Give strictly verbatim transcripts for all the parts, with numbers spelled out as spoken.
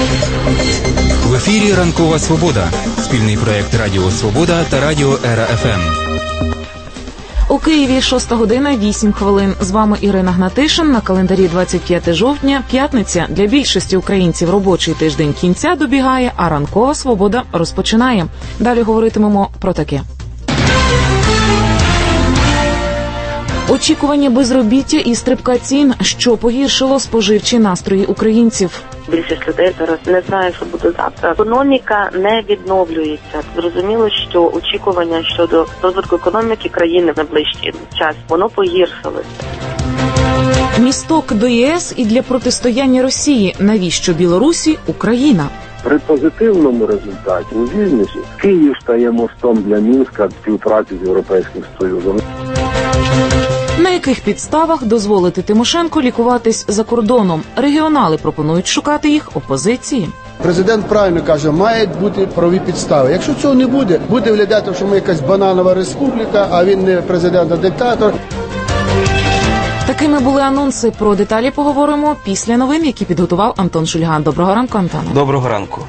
В ефірі «Ранкова Свобода» – спільний проєкт Радіо Свобода та Радіо Ера Еф Ем. У Києві шоста година вісім хвилин. З вами Ірина Гнатишин. На календарі двадцять п'яте жовтня, п'ятниця. Для більшості українців робочий тиждень кінця добігає, а «Ранкова Свобода» розпочинає. Далі говоритимемо про таке. Очікування безробіття і стрибка цін, що погіршило споживчі настрої українців. Більшість людей зараз не знає, що буде завтра. Економіка не відновлюється. Зрозуміло, що очікування щодо розвитку економіки країни в найближчий час, воно погіршилося. Місток до ЄС і для протистояння Росії. Навіщо Білорусі Україна? При позитивному результаті у Вільнюсі Київ стає мостом для Мінська в співпраці з Європейським Союзом. На яких підставах дозволити Тимошенко лікуватись за кордоном? Регіонали пропонують шукати їх опозиції. Президент правильно каже, мають бути правові підстави. Якщо цього не буде, буде виглядати, що ми якась бананова республіка, а він не президент, а диктатор. Такими були анонси. Про деталі поговоримо після новин, які підготував Антон Шульган. Доброго ранку, Антоне. Доброго ранку.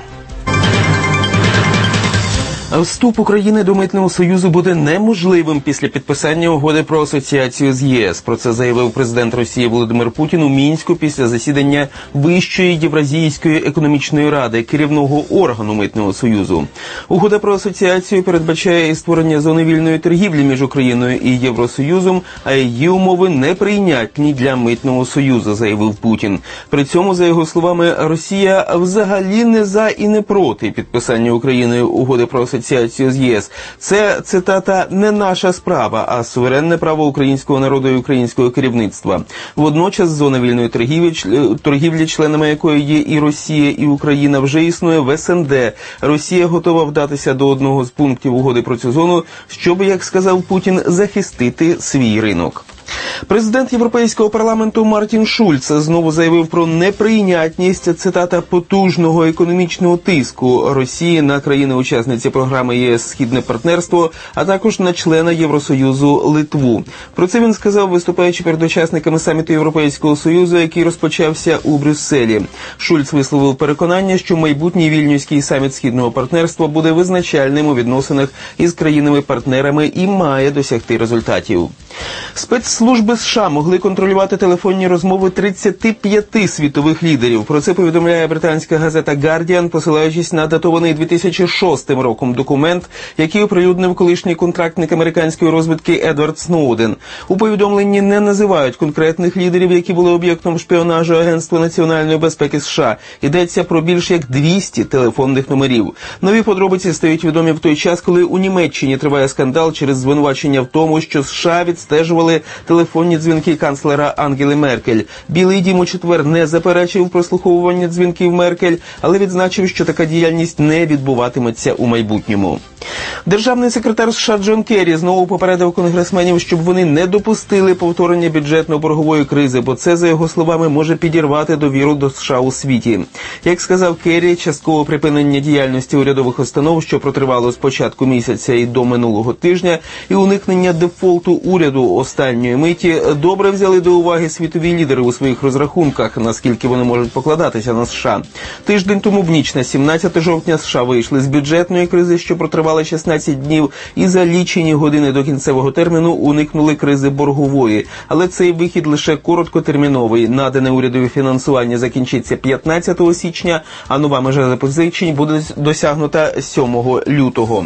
Вступ України до Митного Союзу буде неможливим після підписання угоди про асоціацію з ЄС. Про це заявив президент Росії Володимир Путін у Мінську після засідання Вищої Євразійської економічної ради, керівного органу Митного Союзу. Угода про асоціацію передбачає і створення зони вільної торгівлі між Україною і Євросоюзом, а її умови неприйнятні для Митного Союзу, заявив Путін. При цьому, за його словами, Росія взагалі не за і не проти підписання Україною угоди про асоціацію асоціацію з ЄС. Це, цитата, «не наша справа, а суверенне право українського народу і українського керівництва». Водночас зона вільної торгівлі, торгівлі, членами якої є і Росія, і Україна, вже існує в ес ен де. Росія готова вдатися до одного з пунктів угоди про цю зону, щоб, як сказав Путін, захистити свій ринок. Президент Європейського парламенту Мартін Шульц знову заявив про неприйнятність, цитата, «потужного економічного тиску Росії на країни-учасниці програми ЄС «Східне партнерство», а також на члена Євросоюзу Литву». Про це він сказав, виступаючи перед учасниками саміту Європейського Союзу, який розпочався у Брюсселі. Шульц висловив переконання, що майбутній Вільнюський саміт «Східного партнерства» буде визначальним у відносинах із країнами-партнерами і має досягти результатів. Спецслужби США могли контролювати телефонні розмови тридцяти п'яти світових лідерів. Про це повідомляє британська газета «Гардіан», посилаючись на датований дві тисячі шостим роком документ, який оприлюднив колишній контрактник американської розвідки Едвард Сноуден. У повідомленні не називають конкретних лідерів, які були об'єктом шпіонажу Агентства національної безпеки США. Йдеться про більш як двісті телефонних номерів. Нові подробиці стають відомі в той час, коли у Німеччині триває скандал через звинувачення в тому, що США відстежували телефонні дзвінки канцлера Ангели Меркель. Білий дім у четвер не заперечив прослуховування дзвінків Меркель, але відзначив, що така діяльність не відбуватиметься у майбутньому. Державний секретар США Джон Керрі знову попередив конгресменів, щоб вони не допустили повторення бюджетно-боргової кризи, бо це, за його словами, може підірвати довіру до США у світі. Як сказав Керрі, часткове припинення діяльності урядових установ, що протривало з початку місяця і до минулого тижня, і уникнення дефолту уряду останньої миті добре взяли до уваги світові лідери у своїх розрахунках, наскільки вони можуть покладатися на США. Тиждень тому в ніч на сімнадцяте жовтня США вийшли з бюджетної кризи, що протривала шістнадцять днів, і за лічені години до кінцевого терміну уникнули кризи боргової. Але цей вихід лише короткотерміновий. Надане урядові фінансування закінчиться п'ятнадцятого січня, а нова межа запозичень буде досягнута сьомого лютого.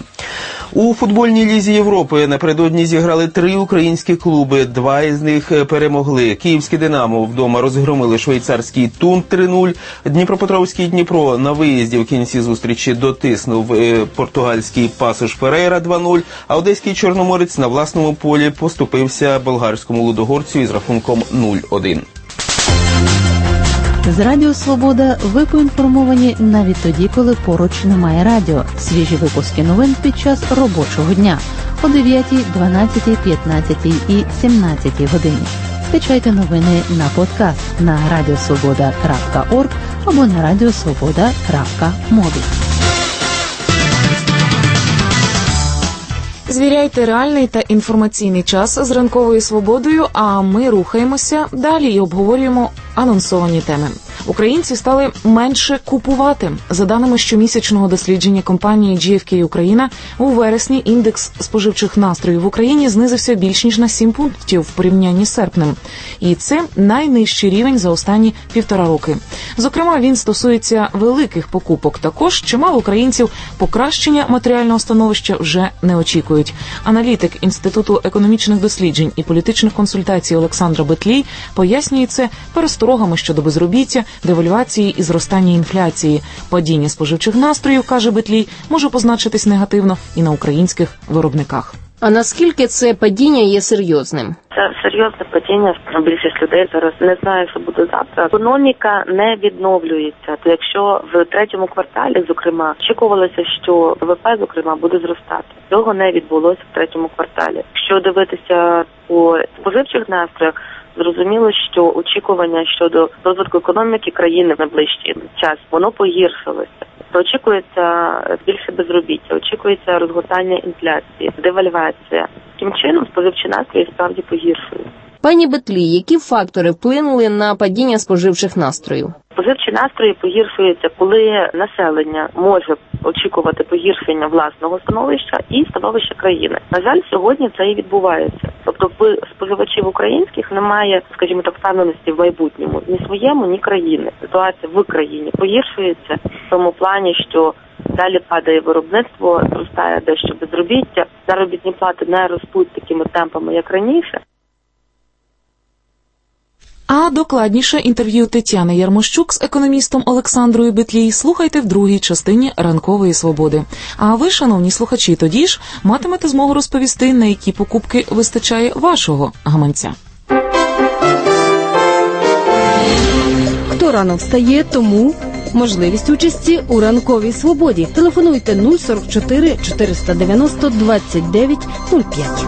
У футбольній лізі Європи напередодні зіграли три українські клуби, два із них перемогли. Київське «Динамо» вдома розгромили швейцарський «Тун» три нуль, Дніпропетровський «Дніпро» на виїзді в кінці зустрічі дотиснув португальський «Пасож Ферейра» два нуль, а одеський «Чорноморець» на власному полі поступився болгарському «Лудогорцю» із рахунком нуль один. З Радіо Свобода ви поінформовані навіть тоді, коли поруч немає радіо. Свіжі випуски новин під час робочого дня о дев'ятій, дванадцятій, п'ятнадцятій і сімнадцятій годині. Скачайте новини на подкаст на радіосвобода крапка орг або на радіосвобода крапка мобі. Звіряйте реальний та інформаційний час з ранковою свободою, а ми рухаємося далі і обговорюємо анонсовані теми. Українці стали менше купувати. За даними щомісячного дослідження компанії джі еф кей Україна, у вересні індекс споживчих настроїв в Україні знизився більш ніж на сім пунктів в порівнянні з серпнем. І це найнижчий рівень за останні півтора роки. Зокрема, він стосується великих покупок. Також чимало українців покращення матеріального становища вже не очікують. Аналітик Інституту економічних досліджень і політичних консультацій Олександр Бетлій пояснює це пересторогами щодо безробіття, девальвації і зростання інфляції. Падіння споживчих настроїв, каже Бетлій, може позначитись негативно і на українських виробниках. А наскільки це падіння є серйозним? Це серйозне падіння. Більшість людей зараз не знає, що буде завтра. Економіка не відновлюється. То якщо в третьому кварталі, зокрема, очікувалося, що ВВП, зокрема, буде зростати. Цього не відбулося в третьому кварталі. Якщо дивитися по споживчих настроях, зрозуміло, що очікування щодо розвитку економіки країни в найближчий час, воно погіршилося. Очікується більше безробіття, очікується розгортання інфляції, девальвація. Таким чином споживчі настрої справді погіршують. Пані Бетлій, які фактори вплинули на падіння споживчих настроїв? Споживчі настрої погіршуються, коли населення може очікувати погіршення власного становища і становища країни. На жаль, сьогодні це і відбувається. Тобто в споживачів українських немає, скажімо так, впевненості в майбутньому ні своєму, ні країни. Ситуація в країні погіршується в тому плані, що далі падає виробництво, зростає дещо безробіття, заробітні плати не ростуть такими темпами, як раніше. А докладніше інтерв'ю Тетяни Ярмощук з економістом Олександрою Бетлій слухайте в другій частині «Ранкової свободи». А ви, шановні слухачі, тоді ж матимете змогу розповісти, на які покупки вистачає вашого гаманця. Хто рано встає, тому можливість участі у «Ранковій свободі». Телефонуйте нуль сорок чотири чотириста дев'яносто двадцять дев'ять нуль п'ять.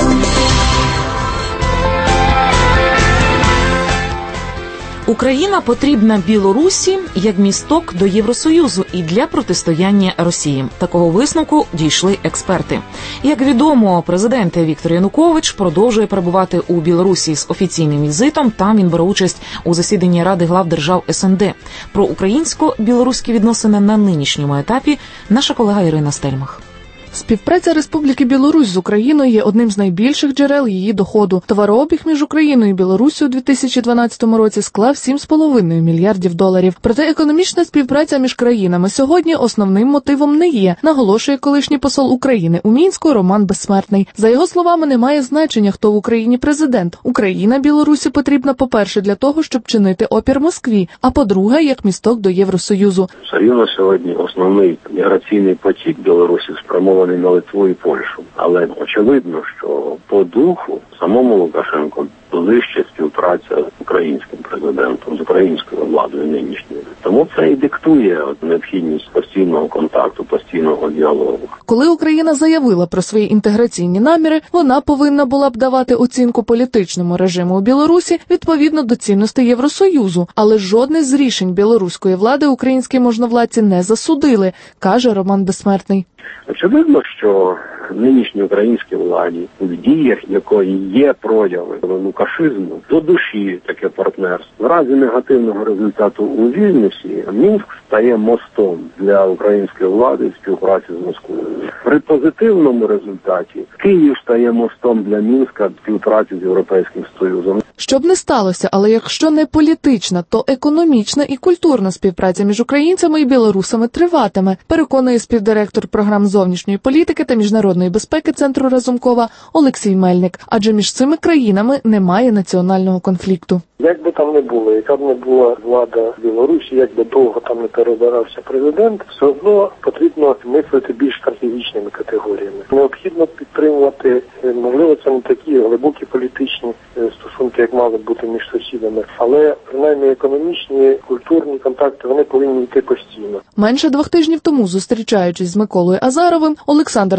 Україна потрібна Білорусі як місток до Євросоюзу і для протистояння Росії. Такого висновку дійшли експерти. Як відомо, президент Віктор Янукович продовжує перебувати у Білорусі з офіційним візитом. Там він бере участь у засіданні Ради глав держав ес ен де. Про українсько-білоруські відносини на нинішньому етапі наша колега Ірина Стельмах. Співпраця Республіки Білорусь з Україною є одним з найбільших джерел її доходу. Товарообіг між Україною і Білоруссю у дві тисячі дванадцятому році склав сім з половиною мільярдів доларів. Проте економічна співпраця між країнами сьогодні основним мотивом не є, наголошує колишній посол України у Мінську Роман Безсмертний. За його словами, немає значення, хто в Україні президент. Україна Білорусі потрібна, по-перше, для того, щоб чинити опір Москві, а по-друге, як місток до Євросоюзу. Серйозно сьогодні основний міграційний потік Білорусі спрямований на Литву і Польщу. Але очевидно, що по духу самому Лукашенку ближче співпраця з українським президентом, з українською владою нинішньою. Тому це і диктує необхідність постійного контакту, постійного діалогу. Коли Україна заявила про свої інтеграційні наміри, вона повинна була б давати оцінку політичному режиму у Білорусі відповідно до цінностей Євросоюзу. Але жодне з рішень білоруської влади українські можновладці не засудили, каже Роман Безсмертний. Очевидно, що нинішній українській владі, в діях якої є прояви лукашизму, до душі таке партнерство. В разі негативного результату у Вільнюсі Мінськ стає мостом для української влади в співпраці з Москвою. При позитивному результаті Київ стає мостом для Мінська в співпраці з Європейським Союзом. Щоб не сталося, але якщо не політична, то економічна і культурна співпраця між українцями і білорусами триватиме, переконує співдиректор програм зовнішньої політики та міжнародної безпеки Центру Разумкова Олексій Мельник. Адже між цими країнами немає національного конфлікту. Як би там не було, яка б не була влада в Білорусі, як би довго там не перебирався президент, все одно потрібно мислити більш стратегічними категоріями. Необхідно підтримувати, можливо, це не такі глибокі політичні стосунки, як мали бути між сусідами, але принаймні економічні, культурні контакти, вони повинні йти постійно. Менше двох тижнів тому, зустрічаючись з Миколою Азаровим, Олександр Лукашенко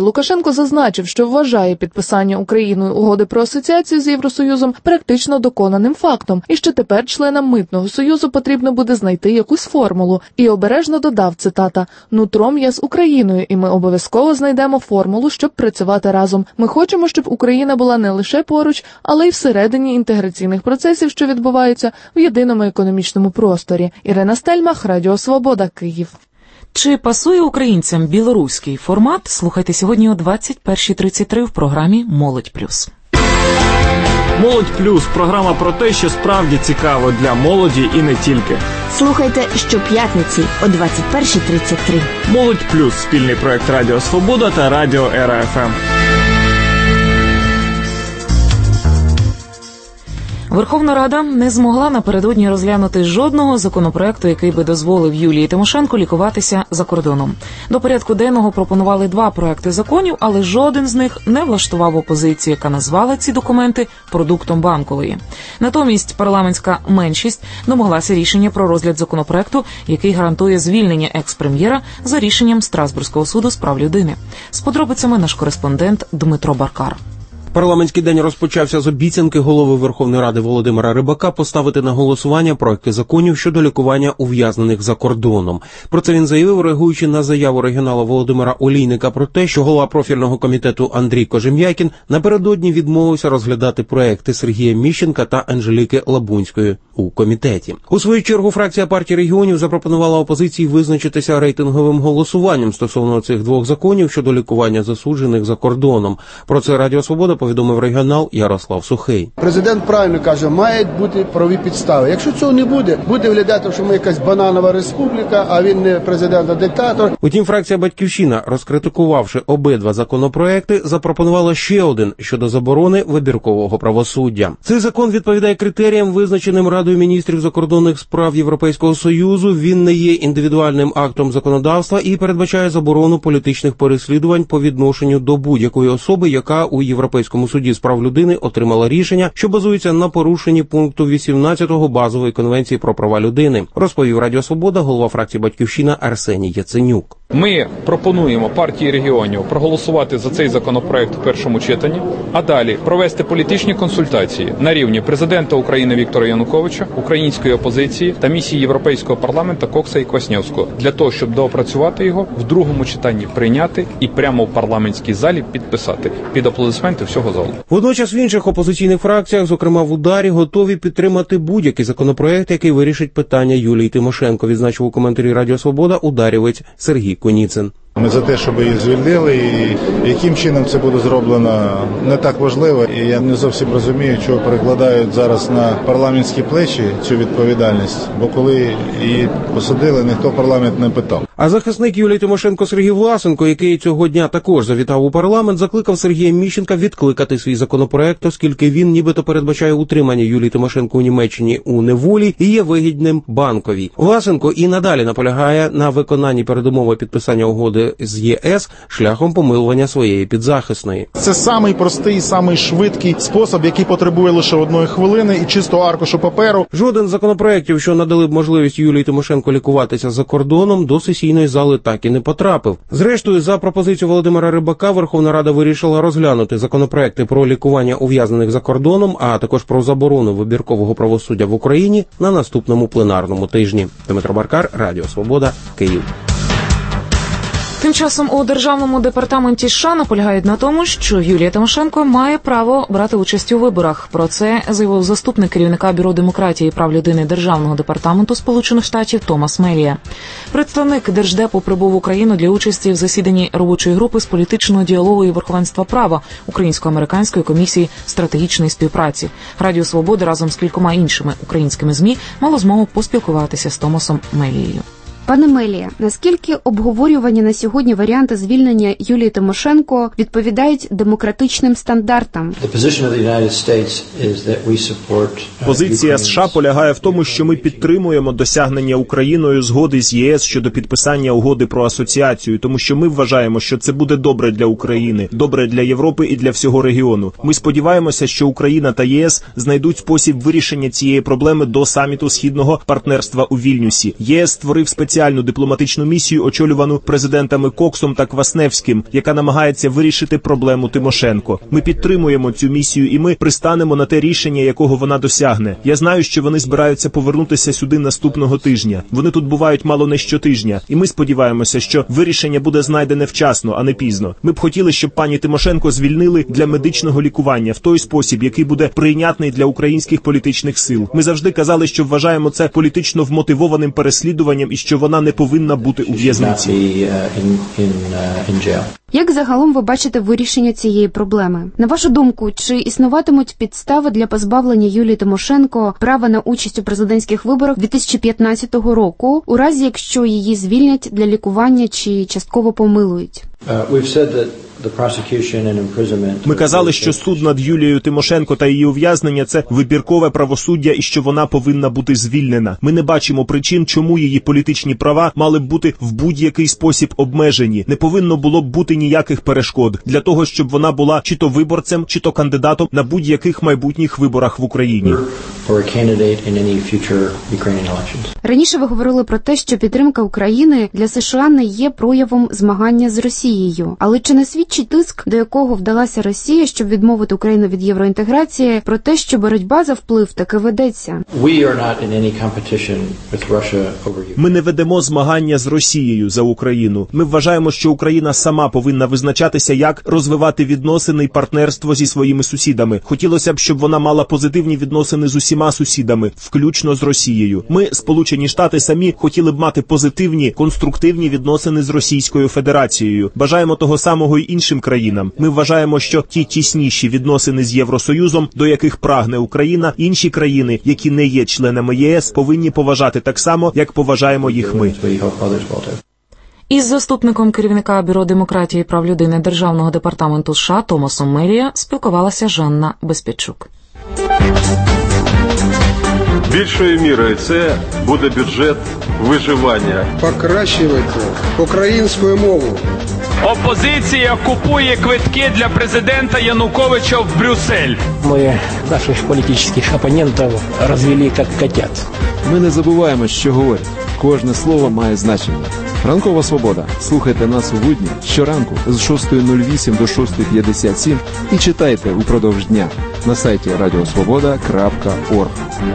Тимошенко зазначив, що вважає підписання Україною угоди про асоціацію з Євросоюзом практично доконаним фактом, і що тепер членам Митного союзу потрібно буде знайти якусь формулу. І обережно додав, цитата, «Нутром я з Україною, і ми обов'язково знайдемо формулу, щоб працювати разом. Ми хочемо, щоб Україна була не лише поруч, але й всередині інтеграційних процесів, що відбуваються в єдиному економічному просторі». Ірина Стельмах, Радіо Свобода, Київ. Чи пасує українцям білоруський формат? Слухайте сьогодні о двадцять перша тридцять три в програмі «Молодь плюс». «Молодь плюс» – програма про те, що справді цікаво для молоді і не тільки. Слухайте щоп'ятниці о двадцять перша тридцять три. «Молодь плюс» – спільний проект Радіо Свобода та Радіо Ера еф ем. Верховна Рада не змогла напередодні розглянути жодного законопроекту, який би дозволив Юлії Тимошенко лікуватися за кордоном. До порядку денного пропонували два проекти законів, але жоден з них не влаштував опозицію, яка назвала ці документи продуктом Банкової. Натомість парламентська меншість домоглася рішення про розгляд законопроекту, який гарантує звільнення екс-прем'єра за рішенням Страсбурзького суду з прав людини. З подробицями наш кореспондент Дмитро Баркар. Парламентський день розпочався з обіцянки голови Верховної Ради Володимира Рибака поставити на голосування проекти законів щодо лікування ув'язнених за кордоном. Про це він заявив, реагуючи на заяву регіонала Володимира Олійника про те, що голова профільного комітету Андрій Кожем'якін напередодні відмовився розглядати проекти Сергія Міщенка та Анжеліки Лабунської у комітеті. У свою чергу фракція партії регіонів запропонувала опозиції визначитися рейтинговим голосуванням стосовно цих двох законів щодо лікування засуджених за кордоном. Про це Радіо Свобода повідомив регіонал Ярослав Сухий. Президент правильно каже, мають бути правові підстави. Якщо цього не буде, буде виглядати, що ми якась бананова республіка, а він не президент, а диктатор. Утім, фракція «Батьківщина», розкритикувавши обидва законопроекти, запропонувала ще один щодо заборони вибіркового правосуддя. Цей закон відповідає критеріям, визначеним Радою міністрів закордонних справ Європейського Союзу. Він не є індивідуальним актом законодавства і передбачає заборону політичних переслідувань по відношенню до будь-якої особи, яка у Європейському суді з прав людини отримала рішення, що базується на порушенні пункту вісімнадцятого Базової конвенції про права людини, розповів Радіо Свобода голова фракції «Батьківщина» Арсеній Яценюк. Ми пропонуємо партії регіонів проголосувати за цей законопроект в першому читанні, а далі провести політичні консультації на рівні президента України Віктора Януковича, української опозиції та місії Європейського парламенту Кокса і Квасневського для того, щоб доопрацювати його, в другому читанні прийняти і прямо в парламентській залі підписати під аплодисменти всього залу. Водночас в інших опозиційних фракціях, зокрема в «Ударі», готові підтримати будь-який законопроект, який вирішить питання Юлії Тимошенко, відзначив у коментарі Радіо Свобода ударівець Сергій Коніцин. Ми за те, щоб її звільнили, і яким чином це буде зроблено, не так важливо. І я не зовсім розумію, чого перекладають зараз на парламентські плечі цю відповідальність, бо коли її посадили, ніхто парламент не питав. А захисник Юлії Тимошенко Сергій Власенко, який цього дня також завітав у парламент, закликав Сергія Міщенка відкликати свій законопроект, оскільки він нібито передбачає утримання Юлії Тимошенко у Німеччині у неволі і є вигідним Банковій. Власенко і надалі наполягає на виконанні передумови підписання угоди з ЄС шляхом помилування своєї підзахисної. Це самий простий, самий швидкий спосіб, який потребує лише одної хвилини і чистого аркушу паперу. Жоден з законопроєктів, що надали б можливість Юлії Тимошенко лікуватися за кордоном, до сесійної зали так і не потрапив. Зрештою, за пропозицією Володимира Рибака, Верховна Рада вирішила розглянути законопроекти про лікування ув'язнених за кордоном, а також про заборону вибіркового правосуддя в Україні на наступному пленарному тижні. Дмитро Баркар, Радіо Свобода, Київ. Тим часом у Державному департаменті США наполягають на тому, що Юлія Тимошенко має право брати участь у виборах. Про це заявив заступник керівника Бюро демократії і прав людини Державного департаменту Сполучених Штатів Томас Мелія. Представник Держдепу прибув в Україну для участі в засіданні робочої групи з політичного діалогу і верховенства права Українсько-американської комісії стратегічної співпраці. Радіо Свобода разом з кількома іншими українськими ЗМІ мало змогу поспілкуватися з Томасом Мелією. Пане Мелія, наскільки обговорювані на сьогодні варіанти звільнення Юлії Тимошенко відповідають демократичним стандартам? Позиція США полягає в тому, що ми підтримуємо досягнення Україною згоди з ЄС щодо підписання угоди про асоціацію, тому що ми вважаємо, що це буде добре для України, добре для Європи і для всього регіону. Ми сподіваємося, що Україна та ЄС знайдуть спосіб вирішення цієї проблеми до саміту Східного партнерства у Вільнюсі. ЄС створив спеціальний спеціальну дипломатичну місію, очолювану президентами Коксом та Квасневським, яка намагається вирішити проблему Тимошенко. Ми підтримуємо цю місію і ми пристанемо на те рішення, якого вона досягне. Я знаю, що вони збираються повернутися сюди наступного тижня. Вони тут бувають мало не щотижня. І ми сподіваємося, що вирішення буде знайдене вчасно, а не пізно. Ми б хотіли, щоб пані Тимошенко звільнили для медичного лікування в той спосіб, який буде прийнятний для українських політичних сил. Ми завжди казали, що вважаємо це політично вмотивованим переслідуванням і що вона не повинна бути у в'язниці. Як загалом ви бачите вирішення цієї проблеми? На вашу думку, чи існуватимуть підстави для позбавлення Юлії Тимошенко права на участь у президентських виборах дві тисячі п'ятнадцятого року, у разі якщо її звільнять для лікування чи частково помилують? Ми казали, що суд над Юлією Тимошенко та її ув'язнення – це вибіркове правосуддя і що вона повинна бути звільнена. Ми не бачимо причин, чому її політичні права мали б бути в будь-який спосіб обмежені. Не повинно було б бути ніяких перешкод для того, щоб вона була чи то виборцем, чи то кандидатом на будь-яких майбутніх виборах в Україні. Раніше ви говорили про те, що підтримка України для США не є проявом змагання з Росією. Але чи не свідчить тиск, до якого вдалася Росія, щоб відмовити Україну від євроінтеграції, про те, що боротьба за вплив таки ведеться? Ми не ведемо змагання з Росією за Україну. Ми вважаємо, що Україна сама повинна визначатися, як розвивати відносини і партнерство зі своїми сусідами. Хотілося б, щоб вона мала позитивні відносини з усіма сусідами, включно з Росією. Ми, Сполучені Штати, самі хотіли б мати позитивні, конструктивні відносини з Російською Федерацією. Бажаємо того самого й іншим країнам. Ми вважаємо, що ті тісніші відносини з Євросоюзом, до яких прагне Україна, інші країни, які не є членами ЄС, повинні поважати так само, як поважаємо їх ми. Із заступником керівника Бюро демократії і прав людини Державного департаменту США Томасом Мелія спілкувалася Жанна Безпечук. Більшою мірою це буде бюджет виживання. Покращувати українську мову. Опозиція купує квитки для президента Януковича в Брюссель. Ми наших політичних опонентів розвели як котят. Ми не забуваємо, що говорять. Кожне слово має значення. Ранкова свобода. Слухайте нас у будні щоранку з шостої нуль вісім до шостої п'ятдесят сім і читайте упродовж дня на сайті радіосвобода крапка орг.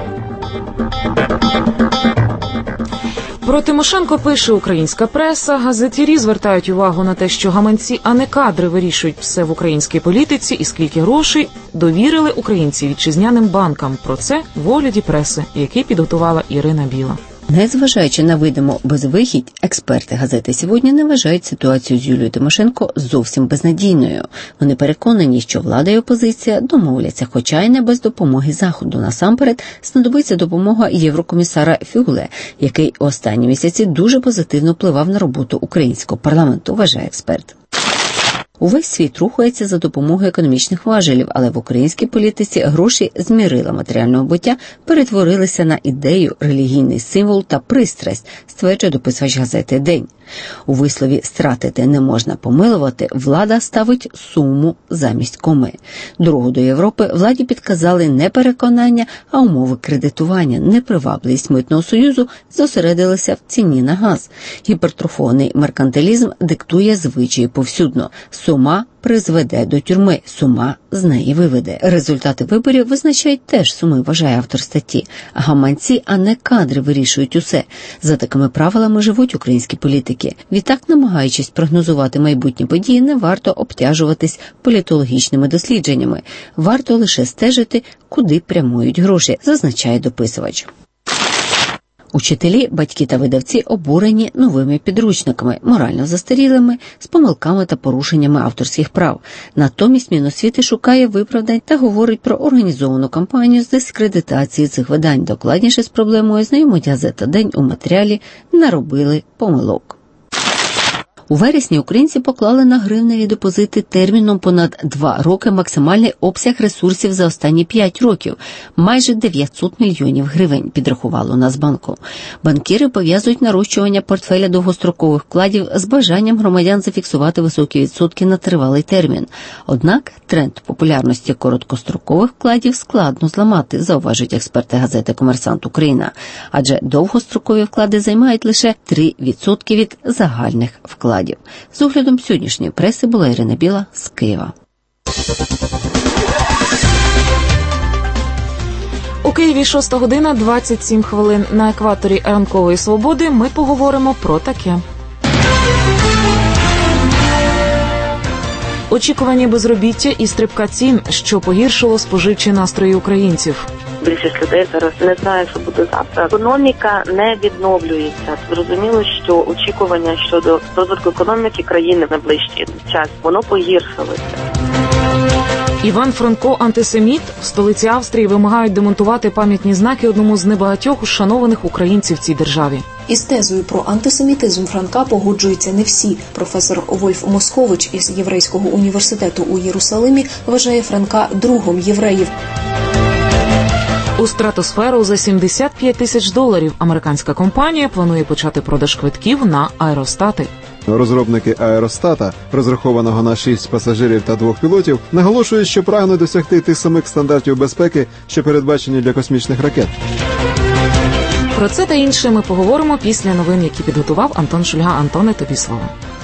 Про Тимошенко пише українська преса. Газетярі звертають увагу на те, що гаманці, а не кадри вирішують все в українській політиці і скільки грошей довірили українці вітчизняним банкам. Про це в огляді преси, який підготувала Ірина Біла. Незважаючи на видиму безвихідь, експерти газети «Сьогодні» не вважають ситуацію з Юлією Тимошенко зовсім безнадійною. Вони переконані, що влада і опозиція домовляться, хоча й не без допомоги Заходу. Насамперед, знадобиться допомога єврокомісара Фюле, який останні місяці дуже позитивно впливав на роботу українського парламенту, вважає експерт. Увесь світ рухається за допомогою економічних важелів, але в українській політиці гроші з мірила матеріального буття перетворилися на ідею, релігійний символ та пристрасть, стверджує дописувач газети «День». У вислові «стратити не можна помилувати» влада ставить суму замість коми. Дорогу до Європи владі підказали не переконання, а умови кредитування. Непривабливість митного союзу зосередилася в ціні на газ. Гіпертрофований меркантилізм диктує звичаї повсюдно. Сума призведе до тюрми, сума з неї виведе. Результати виборів визначають теж суми, вважає автор статті. Гаманці, а не кадри вирішують усе. За такими правилами живуть українські політики. Відтак, намагаючись прогнозувати майбутні події, не варто обтяжуватись політологічними дослідженнями. Варто лише стежити, куди прямують гроші, зазначає дописувач. Учителі, батьки та видавці обурені новими підручниками, морально застарілими, з помилками та порушеннями авторських прав. Натомість Міносвіти шукає виправдань та говорить про організовану кампанію з дискредитації цих видань. Докладніше з проблемою знайомить газета «День» у матеріалі «Наробили помилок». У вересні українці поклали на гривневі депозити терміном понад два роки максимальний обсяг ресурсів за останні п'ять років – майже дев'ятсот мільйонів гривень, підрахувало Нацбанку. Банкіри пов'язують нарощування портфеля довгострокових вкладів з бажанням громадян зафіксувати високі відсотки на тривалий термін. Однак тренд популярності короткострокових вкладів складно зламати, зауважують експерти газети «Комерсант Україна». Адже довгострокові вклади займають лише три відсотки від загальних вкладів. З оглядом сьогоднішньої преси була Ірина Біла з Києва. У Києві шоста година двадцять сім хвилин. На екваторі ранкової свободи ми поговоримо про таке. Очікування безробіття і стрибка цін, що погіршило споживчі настрої українців. Більшість людей зараз не знає, що буде завтра. Економіка не відновлюється. Зрозуміло, що очікування щодо розвитку економіки країни на ближчий час, воно погіршилося. Іван Франко – антисеміт. В столиці Австрії вимагають демонтувати пам'ятні знаки одному з небагатьох ушанованих українців в цій державі. Із тезою про антисемітизм Франка погоджуються не всі. Професор Вольф Москович із Єврейського університету у Єрусалимі вважає Франка другом євреїв. У стратосферу за сімдесят п'ять тисяч доларів американська компанія планує почати продаж квитків на аеростати. Розробники аеростата, розрахованого на шість пасажирів та двох пілотів, наголошують, що прагнуть досягти тих самих стандартів безпеки, що передбачені для космічних ракет. Про це та інше ми поговоримо після новин, які підготував Антон Шульга. Антоне, тобі слово.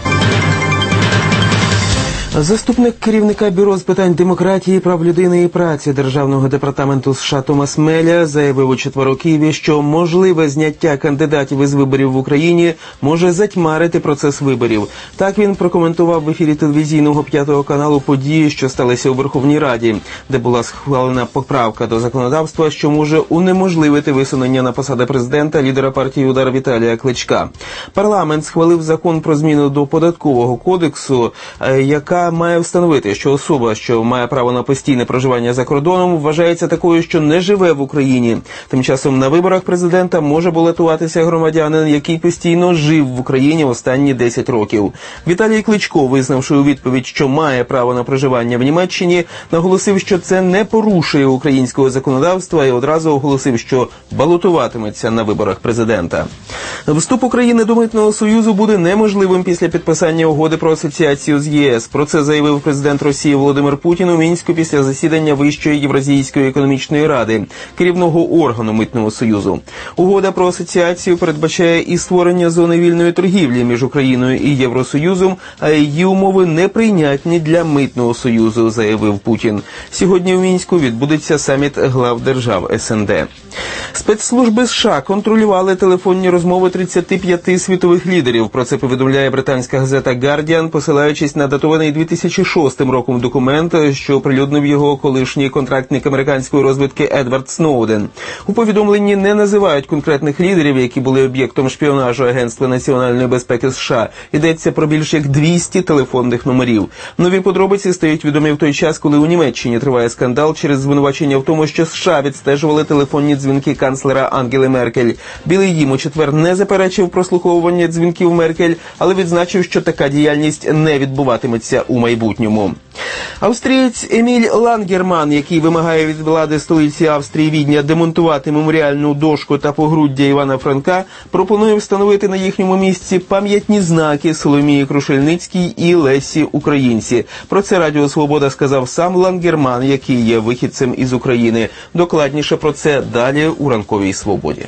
Заступник керівника Бюро з питань демократії, прав людини і праці Державного департаменту США Томас Меля заявив у четвер у Києві, що можливе зняття кандидатів із виборів в Україні може затьмарити процес виборів. Так він прокоментував в ефірі телевізійного п'ятого каналу події, що сталися у Верховній Раді, де була схвалена поправка до законодавства, що може унеможливити висунення на посади президента лідера партії «Удар» Віталія Кличка. Парламент схвалив закон про зміну до Податкового кодексу, яка має встановити, що особа, що має право на постійне проживання за кордоном, вважається такою, що не живе в Україні. Тим часом на виборах президента може балотуватися громадянин, який постійно жив в Україні останні десять років. Віталій Кличко, визнавши у відповідь, що має право на проживання в Німеччині, наголосив, що це не порушує українського законодавства і одразу оголосив, що балотуватиметься на виборах президента. Вступ України до Митного Союзу буде неможливим після підписання угоди про асоціацію з ЄС. Про це заявив президент Росії Володимир Путін у Мінську після засідання Вищої Євразійської економічної ради, керівного органу Митного Союзу. Угода про асоціацію передбачає і створення зони вільної торгівлі між Україною і Євросоюзом, а її умови неприйнятні для Митного Союзу, заявив Путін. Сьогодні у Мінську відбудеться саміт глав держав ес ен де. Спецслужби США контролювали телефонні розмови тридцяти п'яти світових лідерів. Про це повідомляє британська газета «Гардіан», посилаючись на датований дві тисячі шостим роком документ, що оприлюднив його колишній контрактник американської розвідки Едвард Сноуден. У повідомленні не називають конкретних лідерів, які були об'єктом шпіонажу Агентства національної безпеки США. Йдеться про більш як двісті телефонних номерів. Нові подробиці стають відомі в той час, коли у Німеччині триває скандал через звинувачення в тому, що США відстежували телефонні дзвінки канцлера Ангели Меркель. Білий дім у четвер не заперечив прослуховування дзвінків Меркель, але відзначив, що така діяльність не відбуватиметься у майбутньому. Австрієць Еміль Лангерман, який вимагає від влади столиці Австрії Відня демонтувати меморіальну дошку та погруддя Івана Франка, пропонує встановити на їхньому місці пам'ятні знаки Соломії Крушельницькій і Лесі Українці. Про це Радіо Свобода сказав сам Лангерман, який є вихідцем із України. Докладніше про це далі у ранковій свободі.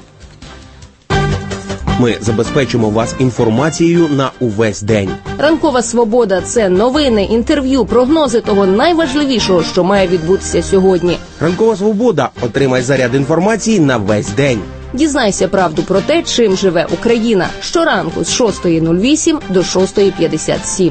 Ми забезпечимо вас інформацією на увесь день. Ранкова свобода – це новини, інтерв'ю, прогнози того найважливішого, що має відбутися сьогодні. Ранкова свобода – отримай заряд інформації на весь день. Дізнайся правду про те, чим живе Україна. Щоранку з шостої нуль вісім до шостої п'ятдесят сім.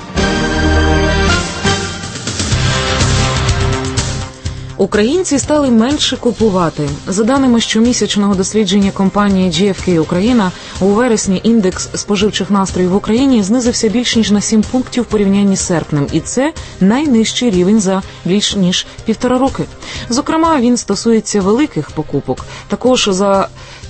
Українці стали менше купувати. За даними щомісячного дослідження компанії джі еф кей Україна, у вересні індекс споживчих настроїв в Україні знизився більш ніж на сім пунктів в порівнянні з серпнем. І це найнижчий рівень за більш ніж півтора роки. Зокрема, він стосується великих покупок. Також за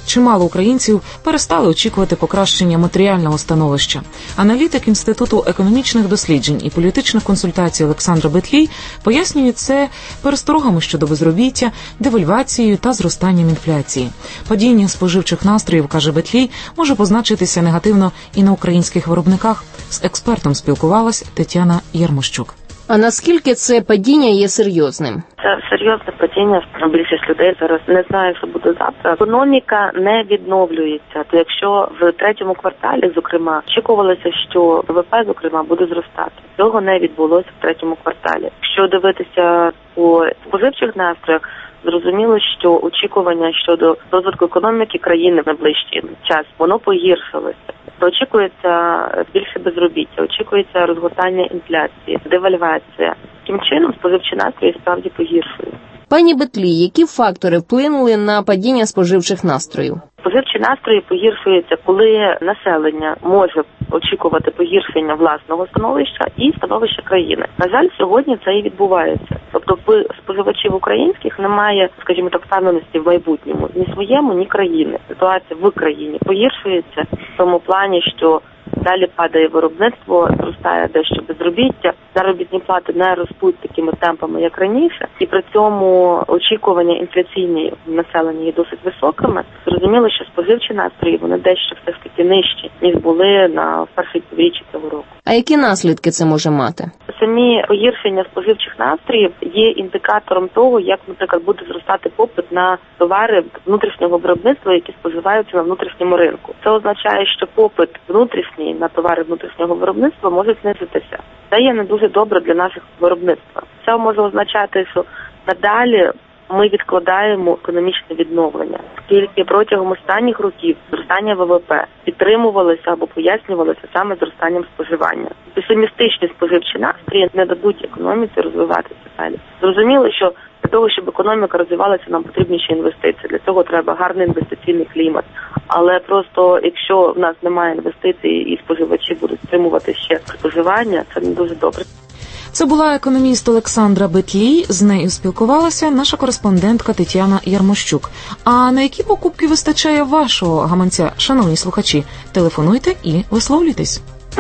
чимало українців перестали очікувати покращення матеріального становища. Аналітик Інституту економічних досліджень і політичних консультацій Олександр Бетлій пояснює це пересторогами щодо безробіття, девальвацією та зростанням інфляції. Падіння споживчих настроїв, каже Бетлій, може позначитися негативно і на українських виробниках. З експертом спілкувалась Тетяна Ярмощук. А наскільки це падіння є серйозним? Це серйозне падіння. Більшість людей зараз не знає, що буде завтра. Економіка не відновлюється. То якщо в третьому кварталі, зокрема, очікувалося, що ВВП, зокрема, буде зростати. Цього не відбулося в третьому кварталі. Якщо дивитися по споживчих настроях, зрозуміло, що очікування щодо розвитку економіки країни в найближчий час, воно погіршилося. Очікується більше безробіття, очікується розгортання інфляції, девальвація. Таким чином споживчі настрої справді погіршують. Пані Бетлій, які фактори вплинули на падіння споживчих настроїв? Споживчі настрої погіршуються, коли населення може очікувати погіршення власного становища і становища країни. На жаль, сьогодні це і відбувається. Тобто в споживачів українських немає, скажімо так, впевненості в майбутньому ні своєму, ні країни. Ситуація в країні погіршується в тому плані, що далі падає виробництво, зростає дещо безробіття, заробітні плати не ростуть такими темпами, як раніше, і при цьому очікування інфляційні в населенні є досить високими. Зрозуміло, що споживчі настрої, вони дещо все ж таки нижчі, ніж були на першій півріччі цього року. А які наслідки це може мати? Самі погіршення споживчих настроїв є індикатором того, як, наприклад, буде зростати попит на товари внутрішнього виробництва, які споживаються на внутрішньому ринку. Це означає, що попит внутрішній на товари внутрішнього виробництва може знизитися. Це є не дуже добре для наших виробництва. Це може означати, що надалі ми відкладаємо економічне відновлення, оскільки протягом останніх років зростання ВВП підтримувалося або пояснювалося саме зростанням споживання. Песимістичні споживчі настрої не дадуть економіці розвиватися далі. Зрозуміло, що для того, щоб економіка розвивалася, нам потрібні ще інвестиції. Для цього треба гарний інвестиційний клімат. Але просто, якщо в нас немає інвестицій і споживачі будуть стримувати ще споживання, це не дуже добре. Це була економіст Олександра Бетлій. З нею спілкувалася наша кореспондентка Тетяна Ярмощук. А на які покупки вистачає вашого гаманця, шановні слухачі? Телефонуйте і висловлюйтесь.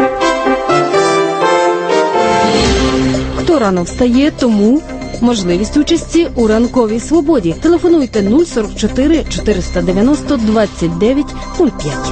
Хто рано встає, тому можливість участі у ранковій свободі. Телефонуйте нуль сорок чотири чотириста дев'яносто двадцять дев'ять нуль п'ять.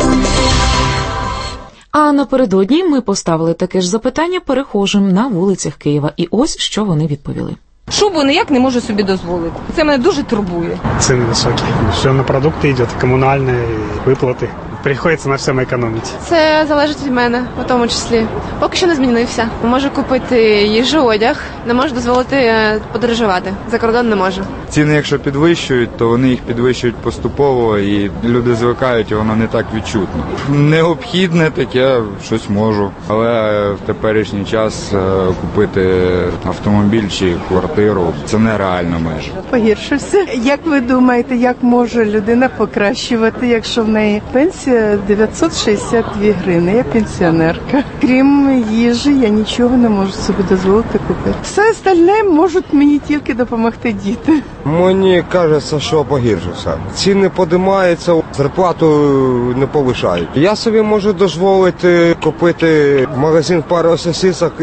А напередодні ми поставили таке ж запитання перехожим на вулицях Києва. І ось, що вони відповіли. Шубу ніяк не можу собі дозволити. Це мене дуже турбує. Ціни високі. Все на продукти йде, комунальні, виплати. Приходиться на всьому економити. Це залежить від мене, у тому числі. Поки що не змінився. Можу купити їжу, одяг, не можу дозволити подорожувати. За кордон не можу. Ціни, якщо підвищують, то вони їх підвищують поступово, і люди звикають, і воно не так відчутно. Необхідне таке, щось можу. Але в теперішній час купити автомобіль чи квартиру – це нереально майже. Погіршився. Як ви думаєте, як може людина покращувати, якщо в неї пенсія дев'ятсот шістдесят дві гривні, я пенсіонерка. Крім їжі, я нічого не можу собі дозволити купити. Все остальне можуть мені тільки допомогти діти. Мені кажеться, що погіршився. Ціни піднімаються, зарплату не повишають. Я собі можу дозволити купити магазин пару сосисок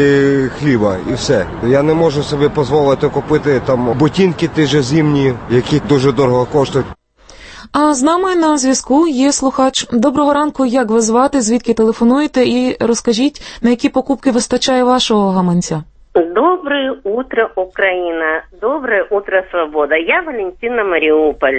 і хліба, і все. Я не можу собі дозволити купити там ботинки ті ж зимні, які дуже дорого коштують. А з нами на зв'язку є слухач. Доброго ранку, як ви звати, звідки телефонуєте і розкажіть, на які покупки вистачає вашого гаманця? Доброе утро, Украина. Доброе утро, свобода. Я Валентина, Мариуполь.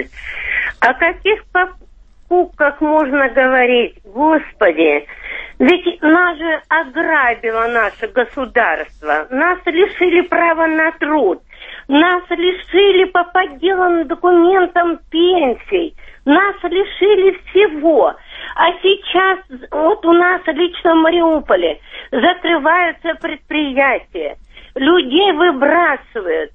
О каких покупках можно говорить? Господи, ведь нас же ограбило наше государство. Нас лишили права на труд. Нас лишили по подделанным документам пенсий. Нас лишили всего. А сейчас вот у нас лично в Мариуполе закрываются предприятия. Людей выбрасывают.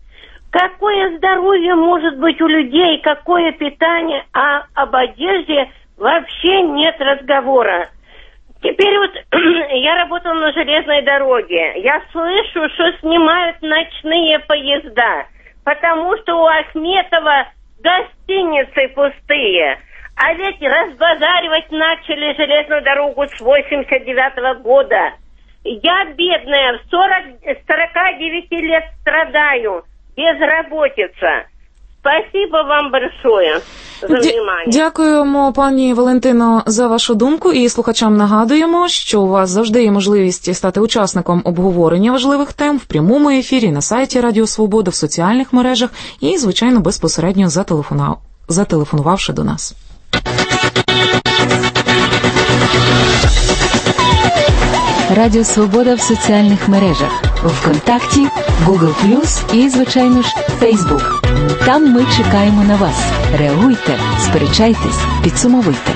Какое здоровье может быть у людей, какое питание, а об одежде вообще нет разговора. Теперь вот я работала на железной дороге. Я слышу, что снимают ночные поезда, потому что у Ахметова гостиницы пустые. А ведь разбазаривать начали железную дорогу с восемьдесят девятого года. Я бедная, в сорок, сорока девяти лет страдаю, безработица. Спасибо вам большое за внимание. Дякуємо, пані Валентино, за вашу думку. І слухачам нагадуємо, що у вас завжди є можливість стати учасником обговорення важливих тем в прямому ефірі на сайті Радіо Свобода, в соціальних мережах і, звичайно, безпосередньо зателефонував, зателефонувавши до нас. Радіо Свобода в соціальних мережах. ВКонтакті, Google плюс і, звичайно ж, Фейсбук. Там ми чекаємо на вас. Реагуйте, сперечайтесь, підсумовуйте.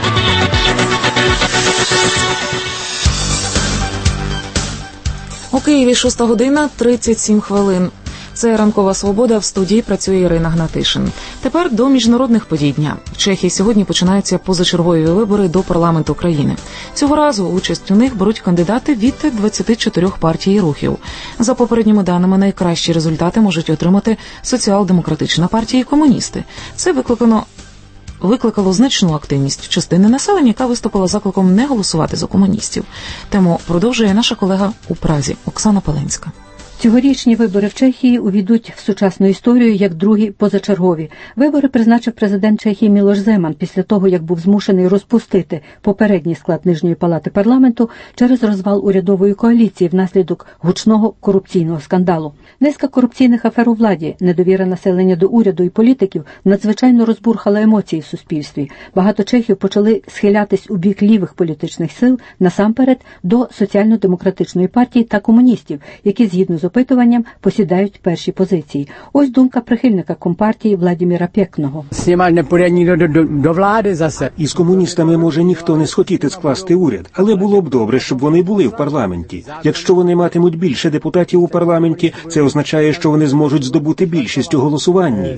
У Києві шоста година тридцять сім хвилин. Це «Ранкова свобода», в студії працює Ірина Гнатишин. Тепер до міжнародних подій дня. В Чехії сьогодні починаються позачергові вибори до парламенту країни. Цього разу участь у них беруть кандидати від двадцяти чотирьох партій і рухів. За попередніми даними, найкращі результати можуть отримати Соціал-демократична партія і комуністи. Це викликано викликало значну активність частини населення, яка виступила закликом не голосувати за комуністів. Тему продовжує наша колега у Празі Оксана Паленська. Цьогорічні вибори в Чехії увійдуть в сучасну історію як другі позачергові. Вибори призначив президент Чехії Мілош Земан після того, як був змушений розпустити попередній склад Нижньої палати парламенту через розвал урядової коаліції внаслідок гучного корупційного скандалу. Низка корупційних афер у владі, недовіра населення до уряду і політиків надзвичайно розбурхала емоції в суспільстві. Багато чехів почали схилятись у бік лівих політичних сил, насамперед до Соціально-демократичної партії та комуністів, які згідно з опитуванням посідають перші позиції. Ось думка прихильника компартії Владимира Пєкного. До влади засе. Із комуністами може ніхто не схотіти скласти уряд, але було б добре, щоб вони були в парламенті. Якщо вони матимуть більше депутатів у парламенті, це означає, що вони зможуть здобути більшість у голосуванні.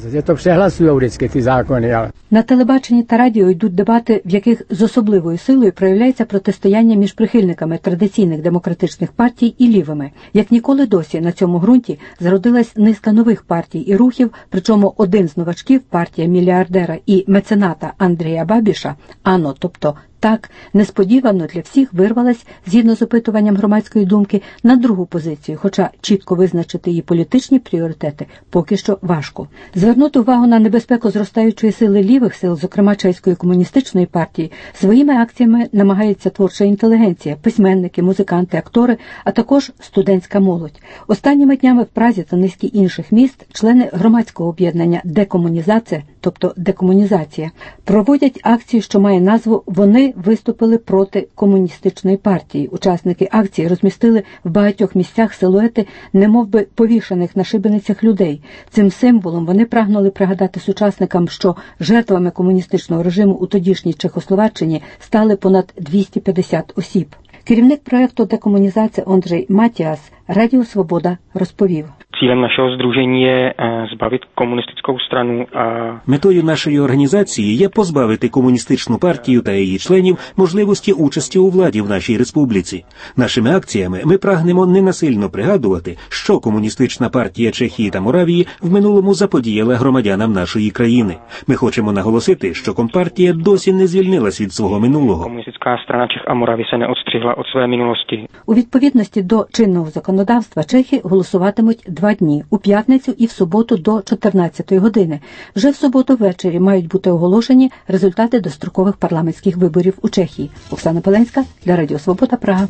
На телебаченні та радіо йдуть дебати, в яких з особливою силою проявляється протистояння між прихильниками традиційних демократичних партій і лівими. Як ніколи досі на цьому ґрунті зародилась низка нових партій і рухів, причому один з новачків, партія мільярдера і мецената Андрія Бабіша, АНО, тобто так, несподівано для всіх вирвалась, згідно з опитуванням громадської думки, на другу позицію, хоча чітко визначити її політичні пріоритети поки що важко. Звернути увагу на небезпеку зростаючої сили лівих сил, зокрема Чеської комуністичної партії, своїми акціями намагається творча інтелігенція, письменники, музиканти, актори, а також студентська молодь. Останніми днями в Празі та низці інших міст члени громадського об'єднання «Декомунізація», тобто декомунізація, проводять акцію, що має назву «Вони виступили проти комуністичної партії». Учасники акції розмістили в багатьох місцях силуети немовби повішаних на шибеницях людей. Цим символом вони прагнули пригадати сучасникам, що жертвами комуністичного режиму у тодішній Чехословаччині стали понад двісті п'ятдесят осіб. Керівник проєкту «Декомунізація» Ондрій Матіас Радіо Свобода розповів. Cílem našeho sdružení je zbavit komunistickou stranu a... Метою нашої організації є позбавити комуністичну партію та її членів можливості участі у владі в нашій республіці. Нашими акціями ми прагнемо ненасильно пригадувати, що комуністична партія Чехії та Моравії в минулому заподіяла громадянам нашої країни. Ми хочемо наголосити, що компартія досі не звільнилась від свого минулого. Комуністична страна Чех а Мораві се не відстригла від своєї минулості. У відповідності до чинного законодавства чехи голосуватимуть два дні – у п'ятницю і в суботу до чотирнадцятої години. Вже в суботу ввечері мають бути оголошені результати дострокових парламентських виборів у Чехії. Оксана Паленська для Радіо Свобода, Прага.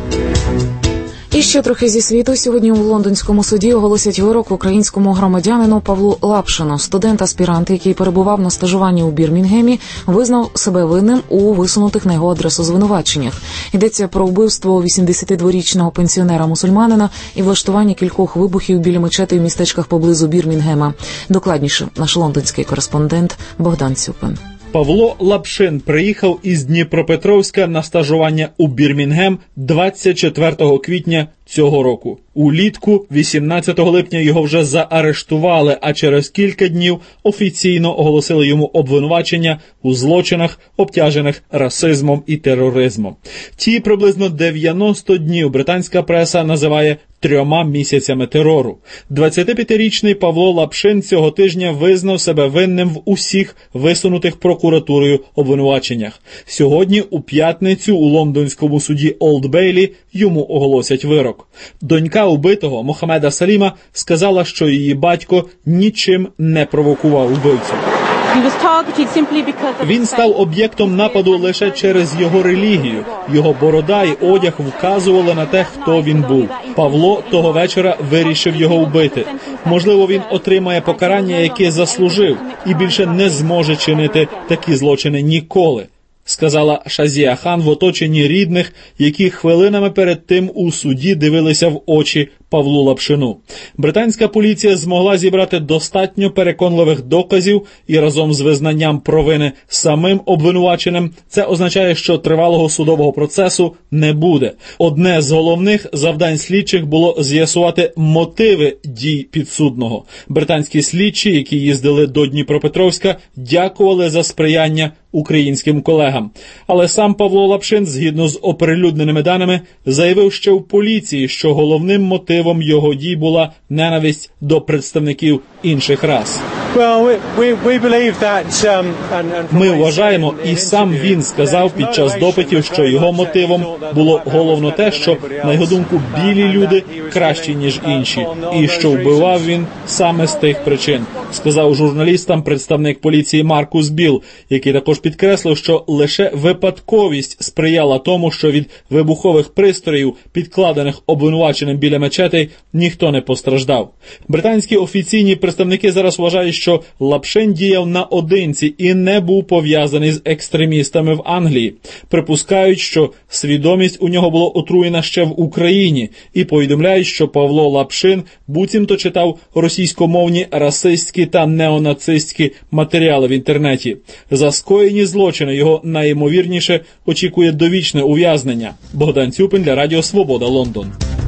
І ще трохи зі світу. Сьогодні у лондонському суді оголосять вирок українському громадянину Павлу Лапшину. Студент-аспірант, який перебував на стажуванні у Бірмінгемі, визнав себе винним у висунутих на його адресу звинуваченнях. Йдеться про вбивство вісімдесятидворічного пенсіонера-мусульманина і влаштування кількох вибухів біля мечети в містечках поблизу Бірмінгема. Докладніше наш лондонський кореспондент Богдан Цюпин. Павло Лапшин приїхав із Дніпропетровська на стажування у Бірмінгем двадцять четвертого квітня цього року. Улітку вісімнадцятого липня його вже заарештували, а через кілька днів офіційно оголосили йому обвинувачення у злочинах, обтяжених расизмом і тероризмом. Ті приблизно дев'яносто днів британська преса називає трьома місяцями терору. двадцятип'ятирічний Павло Лапшин цього тижня визнав себе винним в усіх висунутих прокуратурою обвинуваченнях. Сьогодні, у п'ятницю, у лондонському суді Олд Бейлі йому оголосять вирок. Донька убитого, Мохамеда Саліма, сказала, що її батько нічим не провокував убивцю. Він став об'єктом нападу лише через його релігію. Його борода і одяг вказували на те, хто він був. Павло того вечора вирішив його вбити. Можливо, він отримає покарання, яке заслужив, і більше не зможе чинити такі злочини ніколи, сказала Шазія Хан в оточенні рідних, які хвилинами перед тим у суді дивилися в очі Павлу Лапшину. Британська поліція змогла зібрати достатньо переконливих доказів і разом з визнанням провини самим обвинуваченим це означає, що тривалого судового процесу не буде. Одне з головних завдань слідчих було з'ясувати мотиви дій підсудного. Британські слідчі, які їздили до Дніпропетровська, дякували за сприяння українським колегам. Але сам Павло Лапшин, згідно з оприлюдненими даними, заявив ще в поліції, що головним мотивом його дій була ненависть до представників інших рас. Ми вважаємо, і сам він сказав під час допитів, що його мотивом було головно те, що, на його думку, білі люди кращі, ніж інші, і що вбивав він саме з тих причин, сказав журналістам представник поліції Маркус Біл, який також підкреслив, що лише випадковість сприяла тому, що від вибухових пристроїв, підкладених обвинуваченим біля мечетей, ніхто не постраждав. Британські офіційні представники зараз вважають, що Лапшин діяв наодинці і не був пов'язаний з екстремістами в Англії. Припускають, що свідомість у нього була отруєна ще в Україні, і повідомляють, що Павло Лапшин буцімто читав російськомовні расистські та неонацистські матеріали в інтернеті. За скоєні злочини його найімовірніше очікує довічне ув'язнення. Богдан Цюпин для Радіо Свобода, Лондон.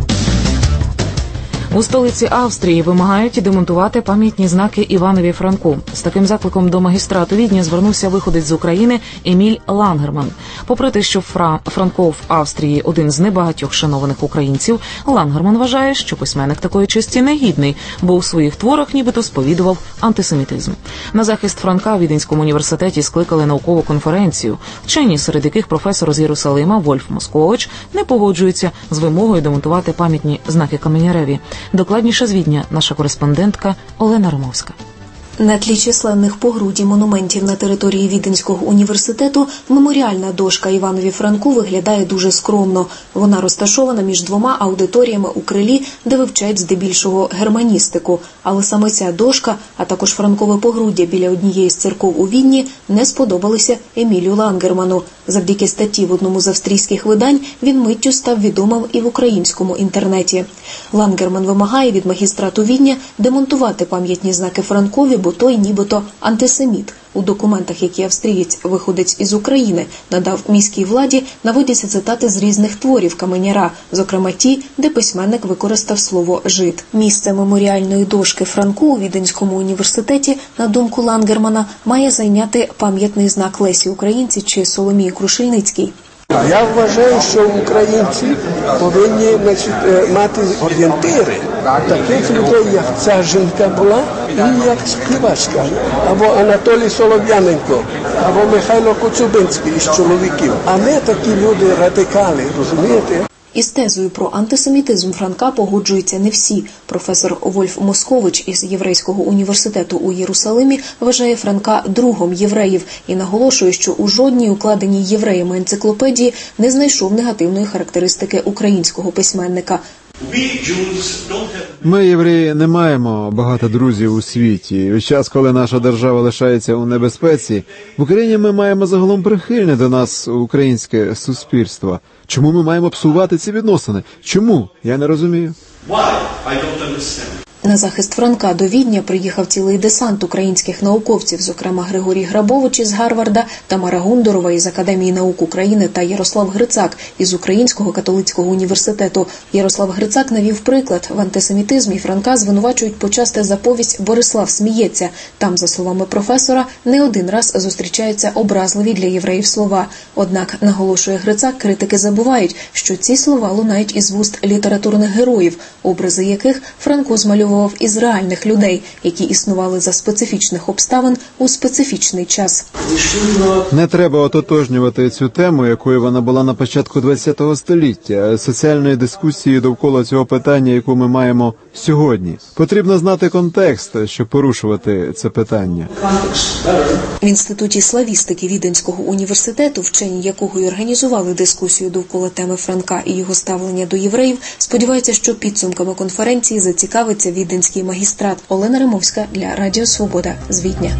У столиці Австрії вимагають демонтувати пам'ятні знаки Іванові Франку. З таким закликом до магістрату Відня звернувся виходець з України Еміль Лангерман. Попри те, що Фра... Франко в Австрії один з небагатьох шанованих українців, Лангерман вважає, що письменник такої честі не гідний, бо у своїх творах нібито сповідував антисемітизм. На захист Франка у Віденському університеті скликали наукову конференцію. Вчені, серед яких професор з Єрусалима Вольф Москович, не погоджуються з вимогою демонтувати пам'ятні знаки Каменяреві. Докладніше з Відня наша кореспондентка Олена Ромовська. На тлі численних погруді монументів на території Віденського університету меморіальна дошка Іванові Франку виглядає дуже скромно. Вона розташована між двома аудиторіями у крилі, де вивчають здебільшого германістику. Але саме ця дошка, а також франкове погруддя біля однієї з церков у Відні не сподобалися Емілю Лангерману. Завдяки статті в одному з австрійських видань він миттю став відомим і в українському інтернеті. Лангерман вимагає від магістрату Відня демонтувати пам'ятні знаки Франкові, бо той нібито антисеміт. У документах, які австрієць, виходець із України, надав міській владі, наводяться цитати з різних творів Каменяра, зокрема ті, де письменник використав слово «жид». Місце меморіальної дошки Франку у Віденському університеті, на думку Лангермана, має зайняти пам'ятний знак Лесі Українці чи Соломії Крушельницькій. Я вважаю, що українці повинні, значить, мати орієнтири таких людей, як ця жінка була, і як співачка, або Анатолій Солов'яненко, або Михайло Коцюбинський із чоловіків, а не такі люди радикали, розумієте? Із тезою про антисемітизм Франка погоджуються не всі. Професор Вольф Москович із Єврейського університету у Єрусалимі вважає Франка другом євреїв і наголошує, що у жодній укладеній євреями енциклопедії не знайшов негативної характеристики українського письменника. Ми, євреї, не маємо багато друзів у світі. У час, коли наша держава лишається у небезпеці, в Україні ми маємо загалом прихильне до нас українське суспільство. Чому ми маємо псувати ці відносини? Чому? Я не розумію. На захист Франка до Відня приїхав цілий десант українських науковців, зокрема Григорій Грабович із Гарварда, Тамара Гундорова із Академії наук України та Ярослав Грицак із Українського католицького університету. Ярослав Грицак навів приклад. В антисемітизмі Франка звинувачують почасти за повість «Борислав сміється». Там, за словами професора, не один раз зустрічаються образливі для євреїв слова. Однак, наголошує Грицак, критики забувають, що ці слова лунають із вуст літературних героїв, образи яких Франко змалював із реальних людей, які існували за специфічних обставин у специфічний час. Не треба ототожнювати цю тему, якою вона була на початку ХХ століття, соціальної дискусії довкола цього питання, яку ми маємо сьогодні. Потрібно знати контекст, щоб порушувати це питання. В Інституті славістики Віденського університету, вчені якого й організували дискусію довкола теми Франка і його ставлення до євреїв, сподіваються, що підсумками конференції зацікавиться віденський магістрат. Олена Римовська для Радіо Свобода з Відня.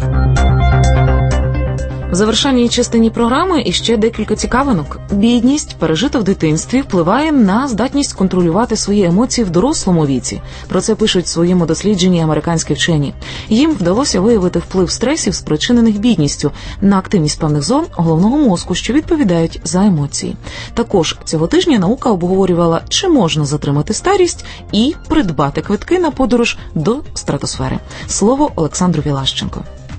В завершальній частині програми іще декілька цікавинок. Бідність, пережита в дитинстві, впливає на здатність контролювати свої емоції в дорослому віці. Про це пишуть в своєму дослідженні американські вчені. Їм вдалося виявити вплив стресів, спричинених бідністю, на активність певних зон головного мозку, що відповідають за емоції. Також цього тижня наука обговорювала, чи можна затримати старість і придбати квитки на подорож до стратосфери. Слово Олександру Вілащенко.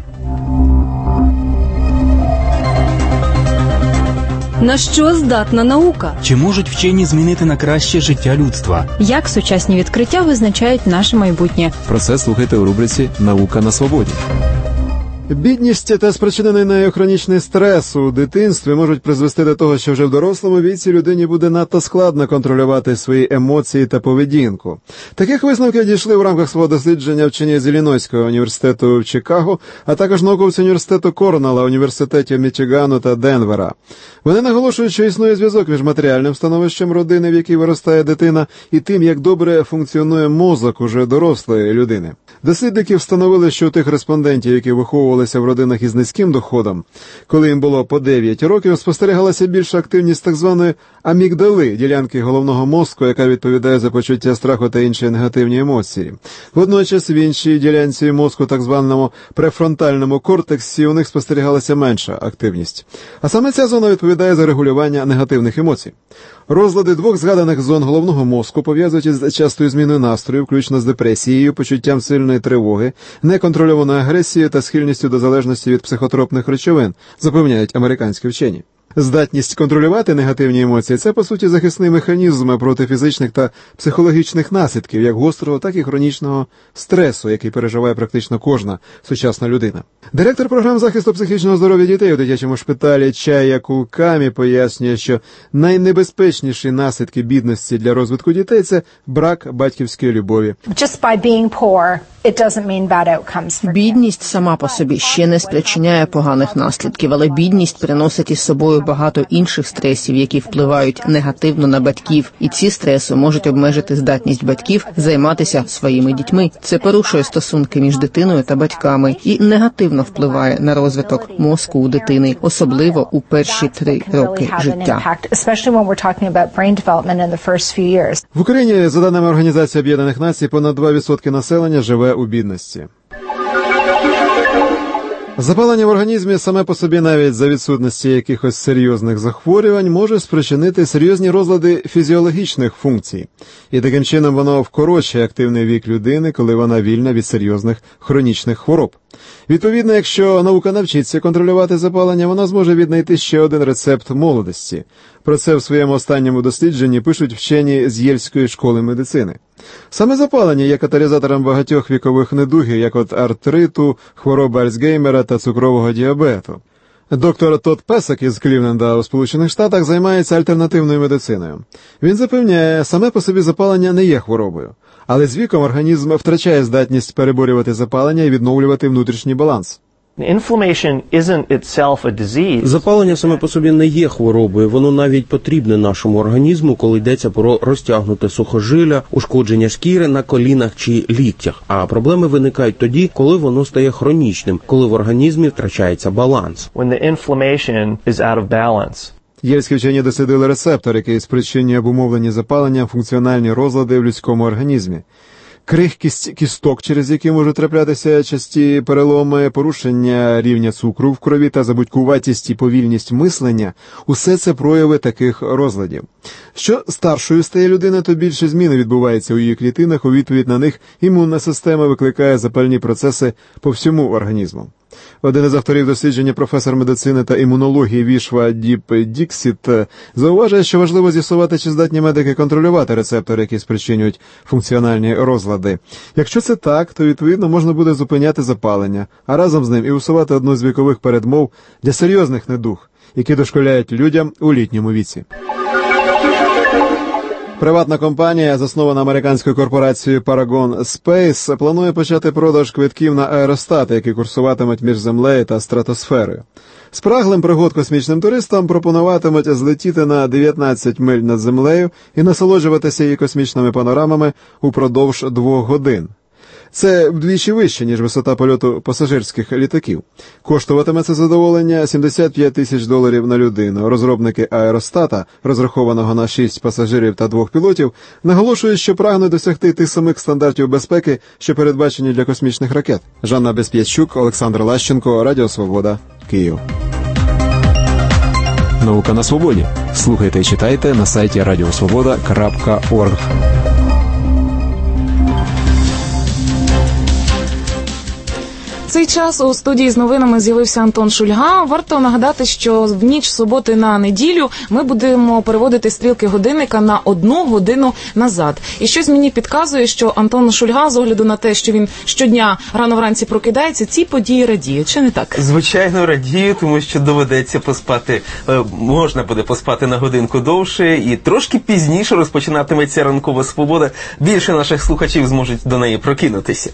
На що здатна наука? Чи можуть вчені змінити на краще життя людства? Як сучасні відкриття визначають наше майбутнє? Про це слухайте у рубриці «Наука на свободі». Бідність та спричинений нею хронічний стрес у дитинстві можуть призвести до того, що вже в дорослому віці людині буде надто складно контролювати свої емоції та поведінку. Таких висновків дійшли в рамках свого дослідження вчені з Іллінойського університету в Чикаго, а також науковці університету Корнелла, університетів Мічигану та Денвера. Вони наголошують, що існує зв'язок між матеріальним становищем родини, в якій виростає дитина, і тим, як добре функціонує мозок уже дорослої людини. Дослідники встановили, що у тих респондентів, які виховувалися в родинах із низьким доходом, коли їм було по дев'ять років, спостерігалася більша активність так званої амігдали, ділянки головного мозку, яка відповідає за почуття страху та інші негативні емоції. Водночас в іншій ділянці мозку, так званому префронтальному кортексі, у них спостерігалася менша активність. А саме ця зона відповідає за регулювання негативних емоцій. Розлади двох згаданих зон головного мозку пов'язують із частою зміною настрою, включно з депресією, почуттям сильної тривоги, неконтрольованою агресією та схильністю до залежності від психотропних речовин, запевняють американські вчені. Здатність контролювати негативні емоції – це, по суті, захисний механізм проти фізичних та психологічних наслідків, як гострого, так і хронічного стресу, який переживає практично кожна сучасна людина. Директор програм захисту психічного здоров'я дітей у дитячому шпиталі Чая Кулкамі пояснює, що найнебезпечніші наслідки бідності для розвитку дітей – це брак батьківської любові. Бідність сама по собі ще не спричиняє поганих наслідків, але бідність приносить із собою багато інших стресів, які впливають негативно на батьків, і ці стреси можуть обмежити здатність батьків займатися своїми дітьми. Це порушує стосунки між дитиною та батьками і негативно впливає на розвиток мозку у дитини, особливо у перші три роки життя. В Україні, за даними Організації Об'єднаних Націй, понад два відсотки населення живе у бідності. Запалення в організмі саме по собі, навіть за відсутності якихось серйозних захворювань, може спричинити серйозні розлади фізіологічних функцій. І таким чином воно вкорочує активний вік людини, коли вона вільна від серйозних хронічних хвороб. Відповідно, якщо наука навчиться контролювати запалення, вона зможе віднайти ще один рецепт молодості. Про це в своєму останньому дослідженні пишуть вчені з Єльської школи медицини. Саме запалення є каталізатором багатьох вікових недугів, як от артриту, хвороби Альцгеймера та цукрового діабету. Доктор Тодд Песок із Клівленда у Сполучених Штатах займається альтернативною медициною. Він запевняє, саме по собі запалення не є хворобою, але з віком організм втрачає здатність переборювати запалення і відновлювати внутрішній баланс. Запалення саме по собі не є хворобою, воно навіть потрібне нашому організму, коли йдеться про розтягнуте сухожилля, ушкодження шкіри на колінах чи ліктях. А проблеми виникають тоді, коли воно стає хронічним, коли в організмі втрачається баланс. Єльські вчені дослідили рецептор, який спричинює обумовлені запаленням функціональні розлади в людському організмі. крихкість кісток, через які можуть траплятися часті переломи, порушення рівня цукру в крові та забудькуватість і повільність мислення – усе це прояви таких розладів. Що старшою стає людина, то більше зміни відбуваються у її клітинах, у відповідь на них імунна система викликає запальні процеси по всьому організму. Один із авторів дослідження, професор медицини та імунології Вішва Діп Діксіт, зауважує, що важливо з'ясувати, чи здатні медики контролювати рецептори, які спричинюють функціональні розлади. Якщо це так, то відповідно можна буде зупиняти запалення, а разом з ним і усувати одну з вікових передмов для серйозних недуг, які дошколяють людям у літньому віці. Приватна компанія, заснована американською корпорацією Paragon Space, планує почати продаж квитків на аеростати, які курсуватимуть між землею та стратосферою. Спраглим пригод космічним туристам пропонуватимуть злетіти на дев'ятнадцять миль над землею і насолоджуватися її космічними панорамами упродовж двох годин. Це вдвічі вище, ніж висота польоту пасажирських літаків. Коштуватиме це задоволення сімдесят п'ять тисяч доларів на людину. Розробники аеростата, розрахованого на шість пасажирів та двох пілотів, наголошують, що прагнуть досягти тих самих стандартів безпеки, що передбачені для космічних ракет. Жанна Безп'ятчук, Олександр Лащенко, Радіо Свобода, Київ. Наука на свободі. Слухайте і читайте на сайті радіосвобода крапка орг. Цей час у студії з новинами з'явився Антон Шульга. Варто нагадати, що в ніч суботи на неділю ми будемо переводити стрілки годинника на одну годину назад. І щось мені підказує, що Антон Шульга, з огляду на те, що він щодня рано вранці прокидається, ці події радіє. Чи не так? Звичайно, радію, тому що доведеться поспати, можна буде поспати на годинку довше, і трошки пізніше розпочинатиметься ранкова свобода. Більше наших слухачів зможуть до неї прокинутися.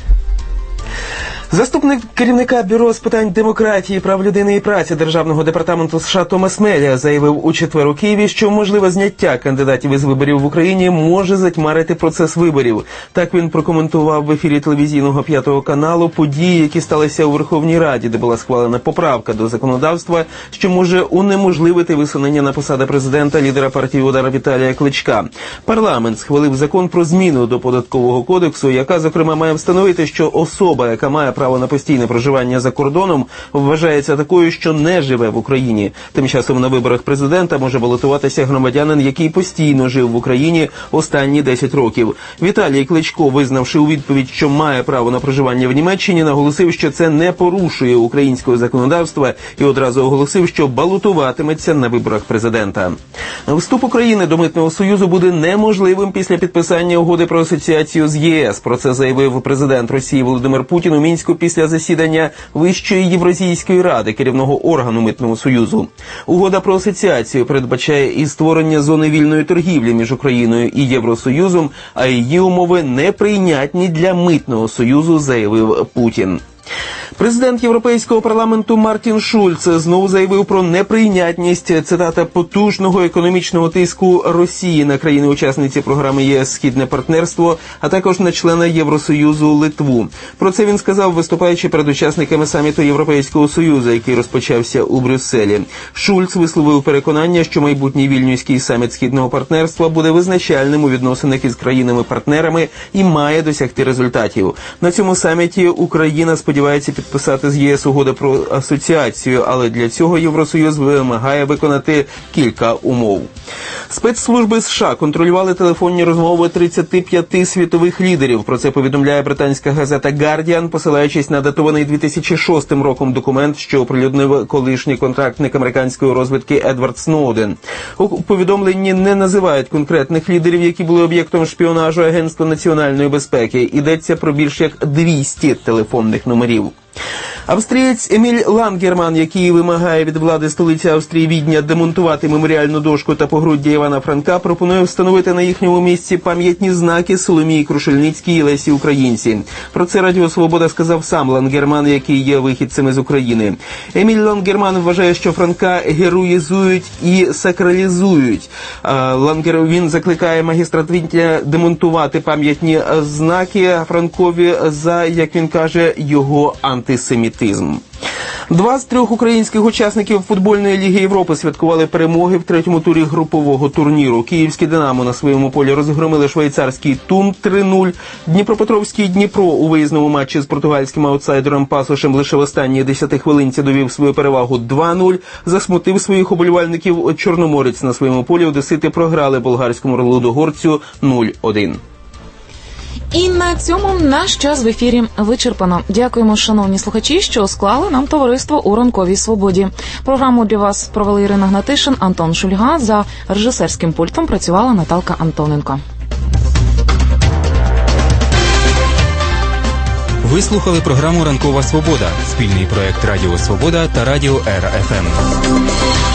Заступник керівника Бюро з питань демократії, прав людини і праці Державного департаменту США Томас Мелія заявив у четвер у Києві, що можливе зняття кандидатів із виборів в Україні може затьмарити процес виборів. Так він прокоментував в ефірі телевізійного п'ятого каналу події, які сталися у Верховній Раді, де була схвалена поправка до законодавства, що може унеможливити висунення на посади президента лідера партії «Удар» Віталія Кличка. Парламент схвалив закон про зміну до Податкового кодексу, яка, зокрема, має встановити, що особа, яка має право на постійне проживання за кордоном, вважається такою, що не живе в Україні. Тим часом на виборах президента може балотуватися громадянин, який постійно жив в Україні останні десять років. Віталій Кличко, визнавши у відповідь, що має право на проживання в Німеччині, наголосив, що це не порушує українського законодавства і одразу оголосив, що балотуватиметься на виборах президента. Вступ України до Митного Союзу буде неможливим після підписання угоди про асоціацію з ЄС. Про це заявив президент Росії Володимир Путін у Мінську після засідання Вищої Євразійської ради, керівного органу Митного Союзу. Угода про асоціацію передбачає і створення зони вільної торгівлі між Україною і Євросоюзом, а її умови неприйнятні для Митного Союзу, заявив Путін. Президент Європейського парламенту Мартін Шульц знову заявив про неприйнятність, цитата, потужного економічного тиску Росії на країни-учасниці програми ЄС «Східне партнерство», а також на члена Євросоюзу Литву. Про це він сказав, виступаючи перед учасниками саміту Європейського Союзу, який розпочався у Брюсселі. Шульц висловив переконання, що майбутній вільнюський саміт «Східного партнерства» буде визначальним у відносинах із країнами-партнерами і має досягти результатів. На цьому саміті Україна сподівається підписати з ЄС угоду про асоціацію, але для цього Євросоюз вимагає виконати кілька умов. Спецслужби США контролювали телефонні розмови тридцяти п'яти світових лідерів. Про це повідомляє британська газета «Гардіан», посилаючись на датований дві тисячі шостим роком документ, що оприлюднив колишній контрактник американської розвідки Едвард Сноуден. У повідомленні не називають конкретних лідерів, які були об'єктом шпіонажу Агентства національної безпеки. Йдеться про більш як двісті телефонних номерів. Австрієць Еміль Лангерман, який вимагає від влади столиці Австрії Відня демонтувати меморіальну дошку та погруддя Івана Франка, пропонує встановити на їхньому місці пам'ятні знаки Соломії Крушельницькій і Лесі Українці. Про це Радіо Свобода сказав сам Лангерман, який є вихідцем із України. Еміль Лангерман вважає, що Франка героїзують і сакралізують. Лангер, він закликає магістрат Відня демонтувати пам'ятні знаки Франкові за, як він каже, його антисемітизм. Два з трьох українських учасників футбольної Ліги Європи святкували перемоги в третьому турі групового турніру. Київське «Динамо» на своєму полі розгромили швейцарський «Тум» три нуль. Дніпропетровський «Дніпро» у виїзному матчі з португальським аутсайдером Пасошем лише в останній десятихвилинці довів свою перевагу два нуль. Засмутив своїх оболівальників Чорноморець на своєму полі. Одесити програли болгарському Лудогорцю нуль один. І на цьому наш час в ефірі вичерпано. Дякуємо, шановні слухачі, що склали нам товариство у ранковій свободі. Програму для вас провели Ірина Гнатишин, Антон Шульга. За режисерським пультом працювала Наталка Антоненко. Ви слухали програму «Ранкова свобода» – спільний проект Радіо Свобода та Радіо Ера еф ем.